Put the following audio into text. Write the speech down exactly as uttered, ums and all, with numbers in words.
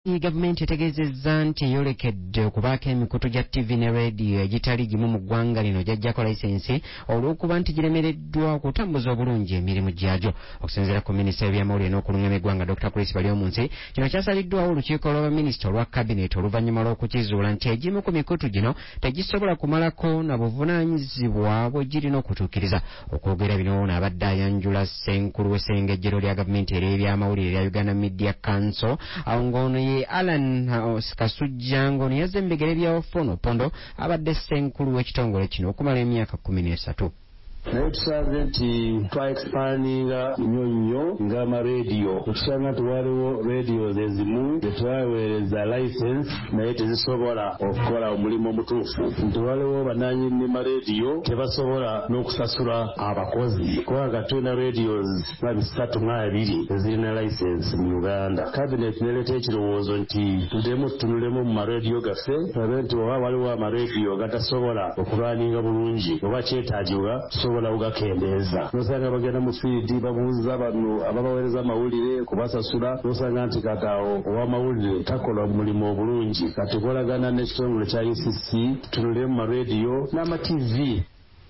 Gavumenti etegeezezza nti eyolekedde okubaako emikutu gya T V ne radio egitali gimu mu ggwanga lino gyaggyako layisensi olw'okuba nti giremereddwa okutambuza obulungi emirimu gyagyo. Okusinziira ku minisita w'ebyamawulire n'okulungamya eggwanga Dokita Chris Baryomunsi, kino kyasaliddwawo olukiiko lw'abaminisita olwa kabineeti oluvannyuma lw'okukizuula nti egimu ku mikutu gino tegisobola kumalako na buvunaanyizibwa bwe girina okutuukiriza. Okwogera bino n'abadde ayanjula Ssenkulu w'essengejjero lya gavumenti ery'ebyamawulire erya Uganda Media Council awo ng'ono Alan Kasujja ng'ono yazze mu bigere bya Ofono Opondo abadde Ssenkulu w'ekitongole kino okumala emyaka kkumi n'esatu. naye tusanze nti twaexpandinga nnyo nnyo ng'amarediyo okusanga nti waliwo rediyo ezimu zetwaweereza license naye tezisobola okukola omulimu omutuufu, nti waliwo bannannyini marediyo tebasobola n'okusasula abakozi kubanga tulina rediyo nga bisatu mu abiri ezirina license mu Uganda. Kabineti neleeta ekirowoozo nti tudemu tutunulemu mu marediyo gaffe tulabe nti oba waliwo amarediyo gatasobola okulwaninga bulungi oba kyetaagibwa sobola ugakendeeza. Nosanga bagenda mu fiidi babuuza bano ababaweereza amawulire kubasasula, nosanga nti kataawo ow'amawulire takola mulimu obulungi. Kati kolagana n'ekitongole kya U C C tunulire mu marediyo n'ama T V